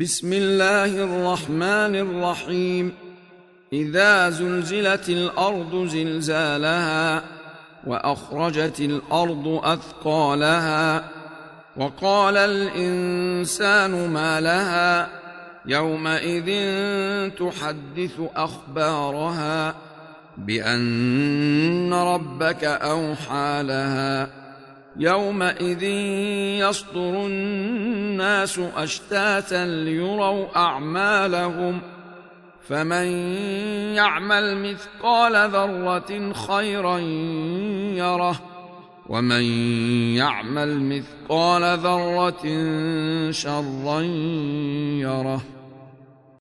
بسم الله الرحمن الرحيم. إذا زلزلت الأرض زلزالها وأخرجت الأرض أثقالها وقال الإنسان ما لها يومئذ تحدث أخبارها بأن ربك أوحى لها يومئذ يصدر الناس أشتاتا ليروا أعمالهم فمن يعمل مثقال ذرة خيرا يره ومن يعمل مثقال ذرة شرا يره.